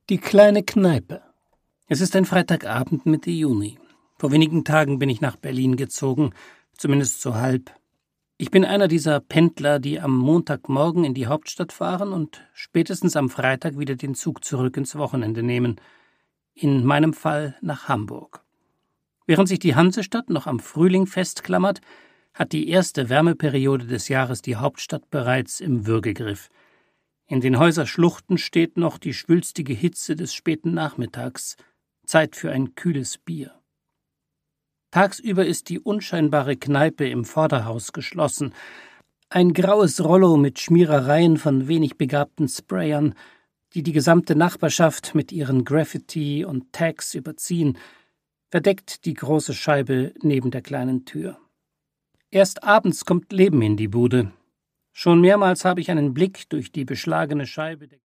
Die kleine Kneipe. Es ist ein Freitagabend Mitte Juni. Vor wenigen Tagen bin ich nach Berlin gezogen, zumindest so halb. Ich bin einer dieser Pendler, die am Montagmorgen in die Hauptstadt fahren und spätestens am Freitag wieder den Zug zurück ins Wochenende nehmen. In meinem Fall nach Hamburg. Während sich die Hansestadt noch am Frühling festklammert, hat die erste Wärmeperiode des Jahres die Hauptstadt bereits im Würgegriff. In den Häuserschluchten steht noch die schwülstige Hitze des späten Nachmittags, Zeit für ein kühles Bier. Tagsüber ist die unscheinbare Kneipe im Vorderhaus geschlossen. Ein graues Rollo mit Schmierereien von wenig begabten Sprayern, die die gesamte Nachbarschaft mit ihren Graffiti und Tags überziehen, verdeckt die große Scheibe neben der kleinen Tür. Erst abends kommt Leben in die Bude. Schon mehrmals habe ich einen Blick durch die beschlagene Scheibe